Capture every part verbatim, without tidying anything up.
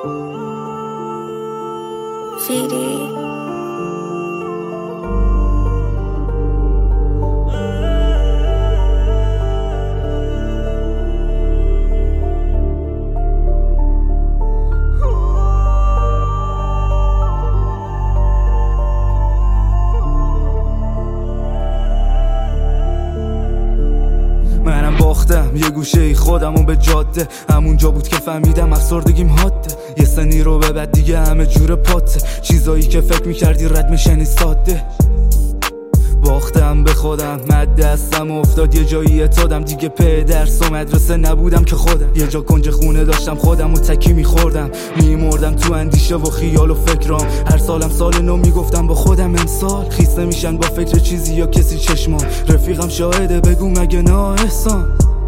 فیری منم باختم یه گوشه ای خودم و به جاده، همونجا بود که فهمیدم افسردگیم حاده. یه سنی رو به بعد دیگه همه جور پاته، چیزایی که فکر میکردی رد میشنی ساده. باختم به خودم، مد دستم افتاد یه جایی اتادم، دیگه په درس و مدرسه نبودم که خودم. یه جا کنج خونه داشتم خودم و تکی میخوردم، میمردم تو اندیشه و خیال و فکرام. هر سالم سال نو میگفتم با خودم امسال خیسته میشن با فکر چیزی یا کسی چشمام. رفیقم شاهده بگو مگه نه احسان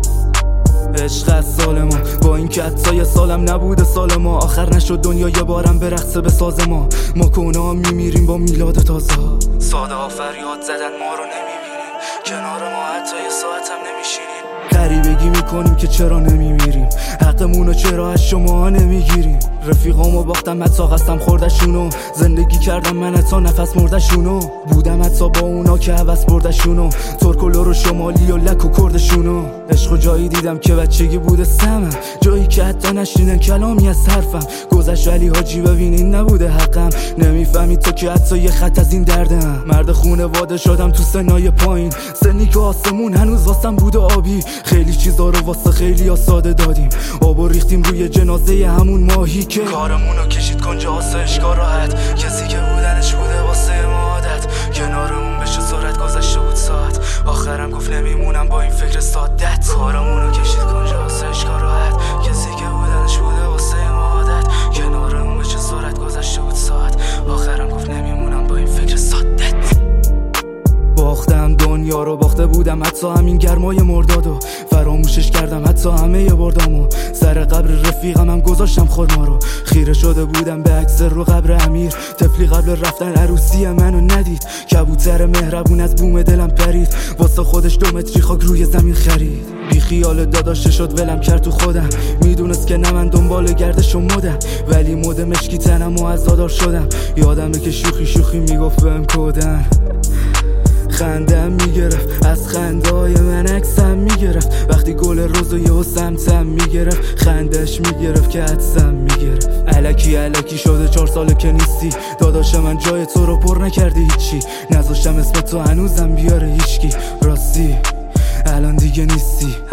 عشق از سال ما، با این که حتی یه سالم نبوده سال ما. آخر نشد دنیا یه بارم برقصه به ساز ما، ما کنا میمیریم با میلاد تازه. ساده ها فریاد زدن ما رو نمیبینیم، کنار ما حتی یه ساعت هم نمیشینیم. غریبگی میکنیم که چرا نمیمیریم، حقمونو چرا از شما نمیگیریم. رفیقامو باختم حتی قسم خوردشونو، زندگی کردم من حتی نفس مردشونو. بودم حتی با اونا که هوس بردشونو، ترک و لور و شمالی و لک و کردشونو. عشق و جایی دیدم که بچگی بوده سمم، جایی که حتی نشنیدن کلامی از حرفم. گذشت ولی حاجی ببینین نبوده حقم، نمیفهمی تو که حتی یه خط از این دردم. مرد خونواده شدم تو سنای پایین، سنی که آسمون هنوز واسم بوده آبی. خیلی چیزا رو واسه خیلی ها ساده دادیم، آبو ریختیم روی جنازه همون ماهی که کارمونو کشید کنج آسایشگاه راحت. کسی که بودنش بوده واسه ما عادت، کنارمون بشه سرعت گذشته بود ساعت. آخرم گفت نمیمونم با این فکر سادت. کارمونو کشید کنج آسایشگاه راحت، کسی که بودنش بوده واسه ما عادت. کنارمون بشه سرعت گذشته بود ساعت. آخرم گفت نمیمونم با این فکر سادت. باختم دنیا رو، باخته بودم حتی همین گرمای مردادو. فراموشش کردم حتی همه بردامو، سر قبر رفیقم هم گذاشتم خودما رو. خیره شده بودم به عکس رو قبر امیر، طفلی قبل رفتن عروسی منو ندید. کبوتر مهربون از بوم دلم پرید، واسه خودش دو متری خاک روی زمین خرید. بی خیال داداشه شد ولم کرد تو خودم، میدونست که نه من دنبال گردش و مدم. ولی مد مشکی تنم و عزادار شدم، یادمه که شوخی شوخی میگفت بهم کودن. خندم میگرفت از خندای من، عکسم میگرفت وقتی گل روز و یهو سمتم میگرفت. خندش میگرفت که عدسم میگرفت. الکی الکی شده چهار ساله که نیستی، داداش من جای تو رو پر نکردی هیچی. نذاشتم اسم تو هنوزم بیاره هیچکی، راستی الان دیگه نیستی.